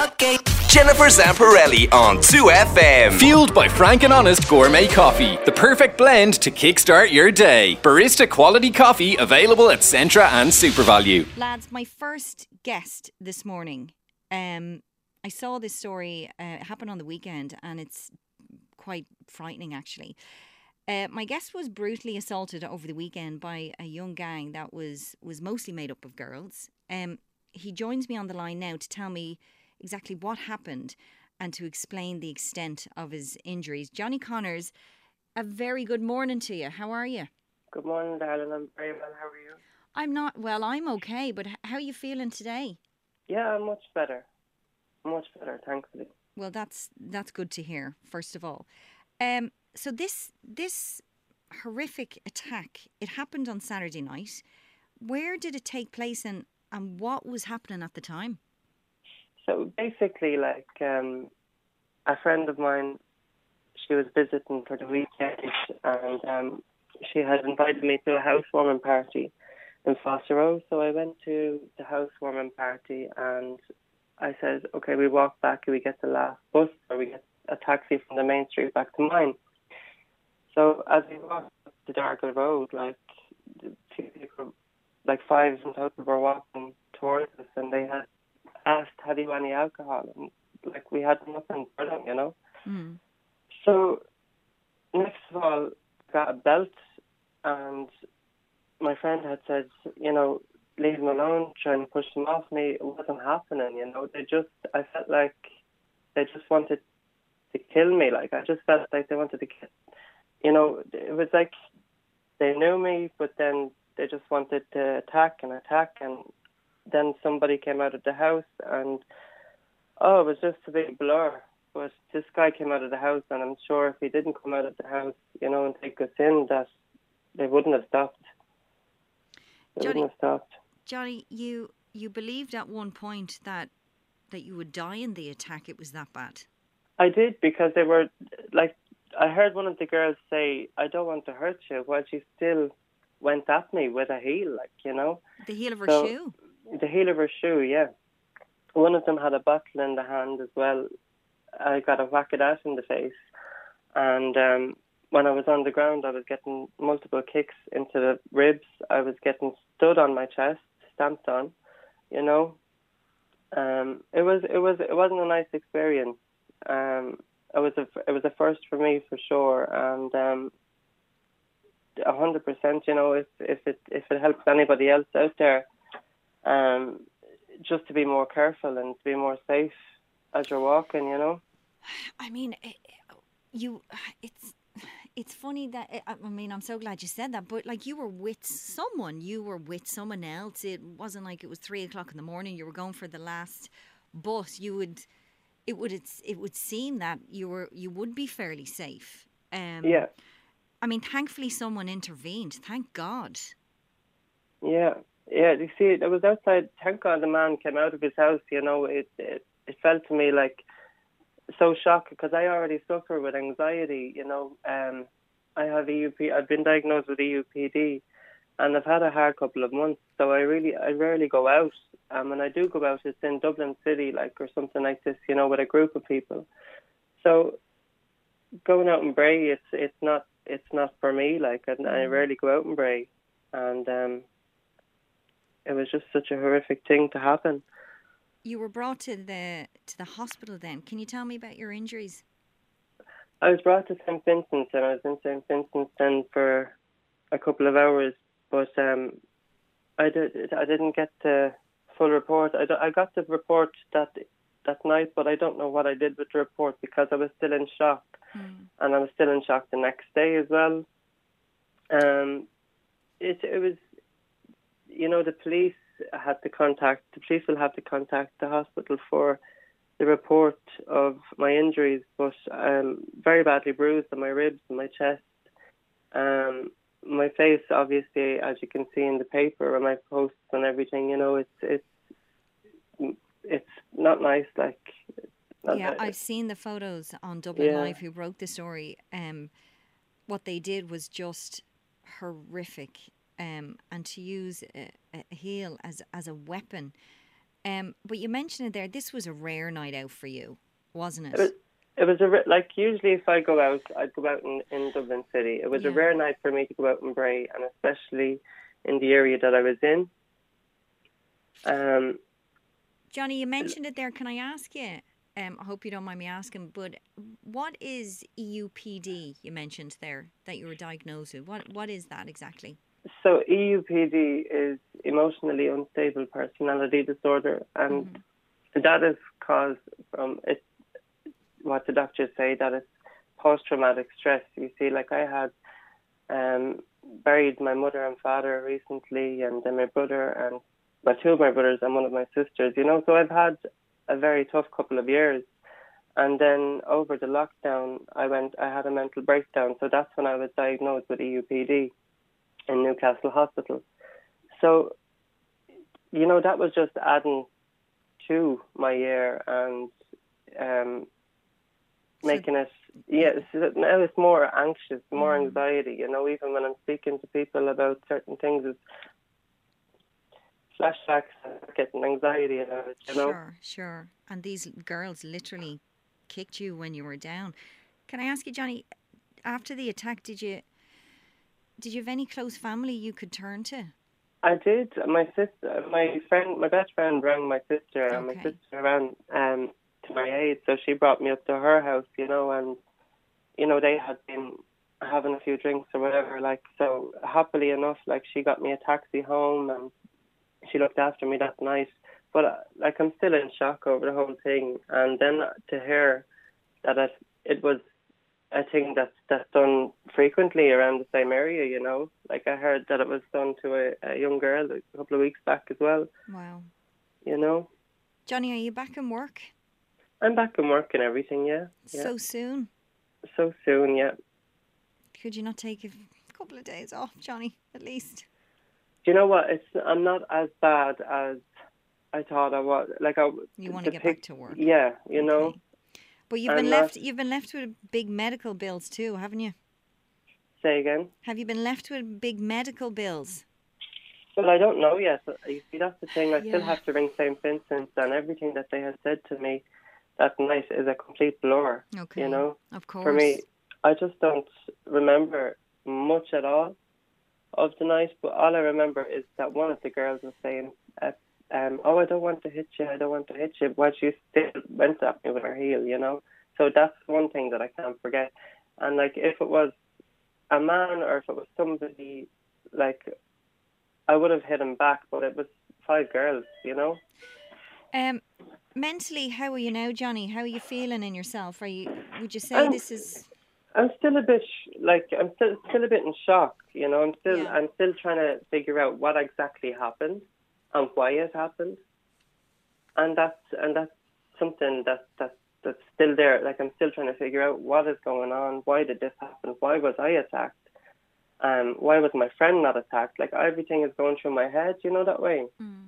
Okay. Jennifer Zamparelli on 2FM. Fueled by Frank and Honest Gourmet Coffee. The perfect blend to kickstart your day. Barista quality coffee available at Centra and SuperValue. Lads, my first guest this morning. I saw this story happen on the weekend, and it's quite frightening actually. My guest was brutally assaulted over the weekend by a young gang that was mostly made up of girls. He joins me on the line now to tell me exactly what happened and to explain the extent of his injuries. Johnny Connors, a very good morning to you. How are you? Good morning, darling. I'm very well. How are you? I'm not well. I'm okay, but how are you feeling today? Yeah, I'm much better. Much better, thankfully. Well, that's good to hear. First of all, so this horrific attack, it happened on Saturday night. Where did it take place, and what was happening at the time? So basically, a friend of mine, she was visiting for the weekend, and she had invited me to a housewarming party in Foster Road. So I went to the housewarming party, and I said, okay, we walk back, we get the last bus, or we get a taxi from the main street back to mine. So as we walked up the Dargle Road, two people, five in total, were walking towards us, and they had asked, have you any alcohol? And we had nothing for them, you know. Mm. So next of all, I got a belt, and my friend had said, leave them alone, trying to push them off me. It wasn't happening, I felt like they just wanted to kill me. I just felt like they wanted to kill, it was like they knew me, but then they just wanted to attack, and then somebody came out of the house, and it was just a big blur. But this guy came out of the house, and I'm sure if he didn't come out of the house, and take us in, that they wouldn't have stopped. Johnny, you believed at one point that you would die in the attack. It was that bad. I did, because they were I heard one of the girls say, "I don't want to hurt you," while she still went at me with a heel, The heel of her shoe? The heel of her shoe, yeah. One of them had a bottle in the hand as well. I got a whack of that in the face. And when I was on the ground, I was getting multiple kicks into the ribs. I was getting stood on my chest, stamped on, It wasn't a nice experience. It was a first for me for sure, and 100%. If it helps anybody else out there, just to be more careful and to be more safe as you're walking, I mean, it's funny that I'm so glad you said that, but you were with someone else. It wasn't like it was 3:00 in the morning. You were going for the last bus. It would seem that you would be fairly safe. Yeah. I mean, thankfully someone intervened. Thank God. Yeah. You see, I was outside. Thank God the man came out of his house. It felt to me so shocked, because I already suffer with anxiety. I have EUP. I've been diagnosed with EUPD, and I've had a hard couple of months. So I rarely go out. When I do go out, it's in Dublin City, or something like this, with a group of people. So going out in Bray, it's not for me. I rarely go out in Bray, and it was just such a horrific thing to happen. You were brought to the hospital then. Can you tell me about your injuries? I was brought to St. Vincent's, and I was in St. Vincent's then for a couple of hours, but I didn't get the full report. I got the report that night, but I don't know what I did with the report, because I was still in shock, and I was still in shock the next day as well. It was, the police will have to contact the hospital for the report of my injuries, but very badly bruised on my ribs and my chest. My face, obviously, as you can see in the paper and my posts and everything, it's not nice. I've seen the photos on Dublin Live who wrote the story. What they did was just horrific. And to use a heel as a weapon, But you mentioned it there. This was a rare night out for you, wasn't it? It was like usually if I go out, I'd go out in Dublin City. It was a rare night for me to go out in Bray, and especially in the area that I was in. Johnny, you mentioned it there. Can I ask you? I hope you don't mind me asking, but what is EUPD? You mentioned there that you were diagnosed with. What is that exactly? So EUPD is emotionally unstable personality disorder, and that is caused from it. What the doctors say that it's post-traumatic stress. You see, like I had buried my mother and father recently, and then my brother and two of my brothers and one of my sisters. You know, so I've had a very tough couple of years. And then over the lockdown, I had a mental breakdown. So that's when I was diagnosed with EUPD in Newcastle Hospital. So, you know, that was just adding to my year and making it, now it's more anxious, more anxiety, you know, even when I'm speaking to people about certain things, it's flashbacks and getting anxiety about it, you know. Sure. And these girls literally kicked you when you were down. Can I ask you, Johnny, after the attack, did you have any close family you could turn to? I did. My best friend rang my sister, and my sister ran to my aid, so she brought me up to her house, you know, and, you know, they had been having a few drinks or whatever, like, so happily enough, like, she got me a taxi home, and she looked after me that night. But, like, I'm still in shock over the whole thing, and then to hear that it was a thing that's done frequently around the same area, you know. Like, I heard that it was done to a young girl a couple of weeks back as well. Wow. You know. Johnny, are you back in work? I'm back in work and everything, yeah. So soon? So soon, yeah. Could you not take a couple of days off, Johnny, at least? Do you know what? I'm not as bad as I thought I was. Like, you want to get back to work? Yeah, you know. But you've been left with big medical bills too, haven't you? Say again? Have you been left with big medical bills? Well, I don't know yet. You see, that's the thing. I still have to ring St. Vincent's, and everything that they had said to me that night is a complete blur. Okay. You know? Of course. For me, I just don't remember much at all of the night, but all I remember is that one of the girls was saying, oh, I don't want to hit you, while she still went at me with her heel, you know? So that's one thing that I can't forget. And, like, if it was a man or if it was somebody, like, I would have hit him back, but it was 5 girls, you know? Mentally, how are you now, Johnny? How are you feeling in yourself? Would you say this is... I'm still a bit, I'm still a bit in shock, you know? I'm still trying to figure out what exactly happened and why it happened, and that's something that's still there. Like, I'm still trying to figure out what is going on. Why did this happen? Why was I attacked? Why was my friend not attacked? Like, everything is going through my head, you know, that way.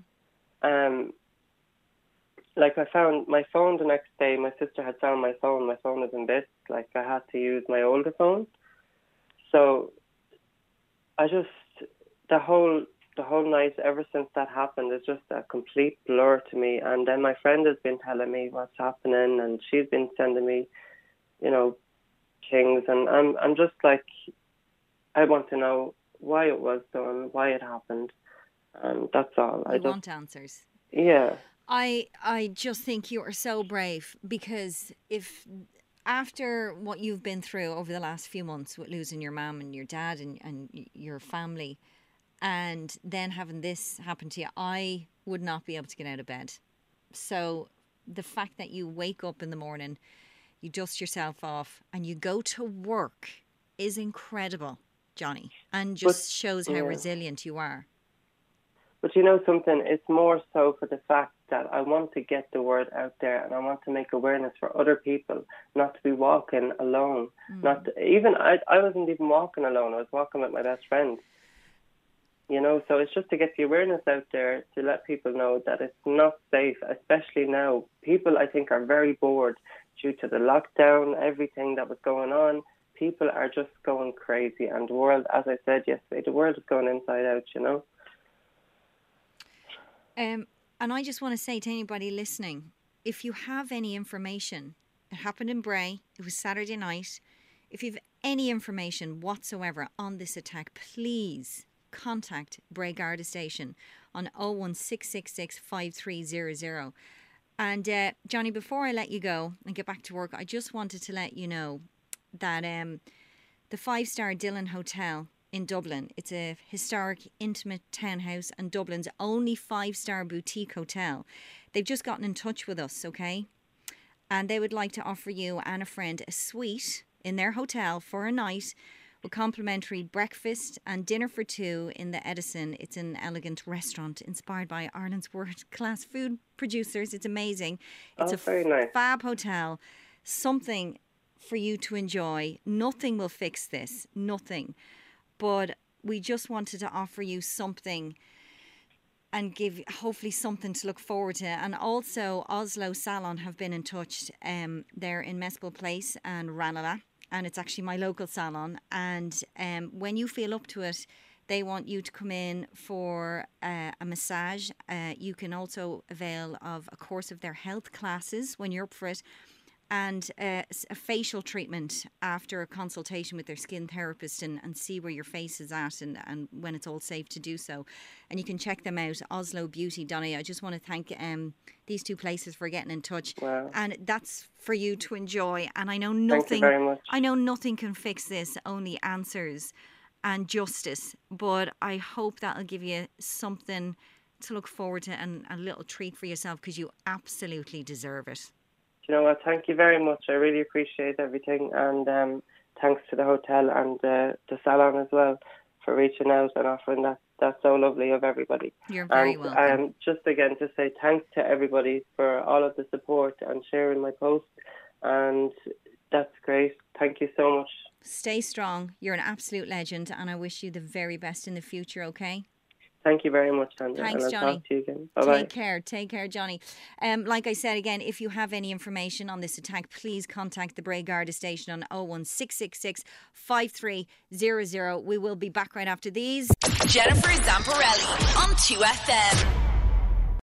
Like, I found my phone the next day. My sister had found my phone. My phone was in bits. Like, I had to use my older phone. So I just the whole night, ever since that happened, is just a complete blur to me. And then my friend has been telling me what's happening, and she's been sending me, you know, things. And I'm just like, I want to know why it was done, why it happened. And that's all. I want answers. Yeah. I just think you are so brave, because if after what you've been through over the last few months with losing your mum and your dad and your family, and then having this happen to you, I would not be able to get out of bed. So the fact that you wake up in the morning, you dust yourself off and you go to work is incredible, Johnny, and just shows how resilient you are. But you know something, it's more so for the fact that I want to get the word out there, and I want to make awareness for other people, not to be walking alone. I wasn't even walking alone. I was walking with my best friend. You know, so it's just to get the awareness out there, to let people know that it's not safe, especially now. People, I think, are very bored due to the lockdown, everything that was going on. People are just going crazy, and the world, as I said yesterday, the world is going inside out, you know. And I just want to say to anybody listening, if you have any information, it happened in Bray, it was Saturday night. If you have any information whatsoever on this attack, please contact Bray Garda Station on 01666 5300. And Johnny, before I let you go and get back to work, I just wanted to let you know that the 5-star Dillon Hotel in Dublin, it's a historic, intimate townhouse and Dublin's only 5-star boutique hotel. They've just gotten in touch with us, okay? And they would like to offer you and a friend a suite in their hotel for a night with complimentary breakfast and dinner for two in the Edison. It's an elegant restaurant inspired by Ireland's world-class food producers. It's amazing. It's very nice. Fab hotel. Something for you to enjoy. Nothing will fix this. Nothing. But we just wanted to offer you something and give hopefully something to look forward to. And also Oslo Salon have been in touch. They're in Mespel Place and Ranelagh, and it's actually my local salon. And when you feel up to it, they want you to come in for a massage. You can also avail of a course of their health classes when you're up for it, and a facial treatment after a consultation with their skin therapist and see where your face is at and when it's all safe to do so. And you can check them out, Oslo Beauty. Donny, I just want to thank these two places for getting in touch. Wow. And that's for you to enjoy. And I know Thank you very much. I know nothing can fix this, only answers and justice. But I hope that'll give you something to look forward to and a little treat for yourself, because you absolutely deserve it. You know what? Thank you very much. I really appreciate everything, and thanks to the hotel and the salon as well for reaching out and offering that. That's so lovely of everybody. You're very welcome. Just again to say thanks to everybody for all of the support and sharing my post, and that's great. Thank you so much. Stay strong. You're an absolute legend, and I wish you the very best in the future. Okay. Thank you very much, Sandra. Thanks, and I'll Johnny. talk to you again. Bye-bye. Take care, Johnny. Like I said again, if you have any information on this attack, please contact the Bray Garda Station on 01666 5300. We will be back right after these. Jennifer Zamparelli on 2FM.